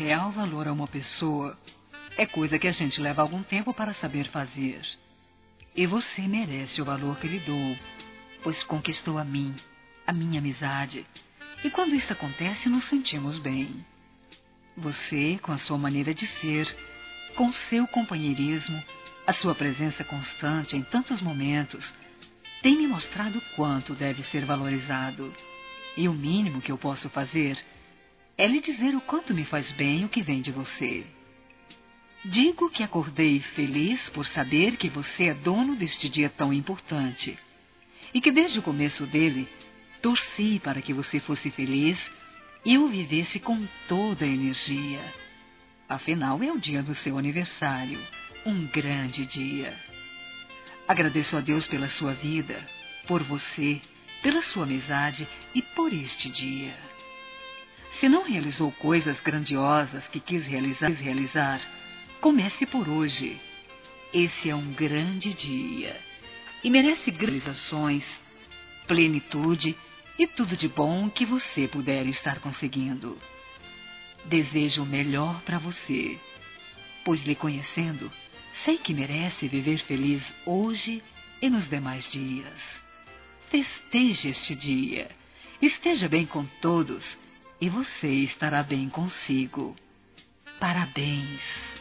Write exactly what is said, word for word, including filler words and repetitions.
real valor a uma pessoa é coisa que a gente leva algum tempo para saber fazer. E você merece o valor que lhe dou, pois conquistou a mim, a minha amizade. E quando isso acontece, nos sentimos bem. Você, com a sua maneira de ser, com seu companheirismo, a sua presença constante em tantos momentos, tem me mostrado quanto deve ser valorizado. E o mínimo que eu posso fazer é lhe dizer o quanto me faz bem o que vem de você. Digo que acordei feliz por saber que você é dono deste dia tão importante e que desde o começo dele torci para que você fosse feliz e o vivesse com toda a energia. Afinal, é o dia do seu aniversário, um grande dia. Agradeço a Deus pela sua vida, por você, pela sua amizade e por este dia. Se não realizou coisas grandiosas que quis realizar, quis realizar, comece por hoje. Esse é um grande dia e merece realizações, plenitude e tudo de bom que você puder estar conseguindo. Desejo o melhor para você, pois lhe conhecendo, sei que merece viver feliz hoje e nos demais dias. Festeje este dia, esteja bem com todos e você estará bem consigo. Parabéns!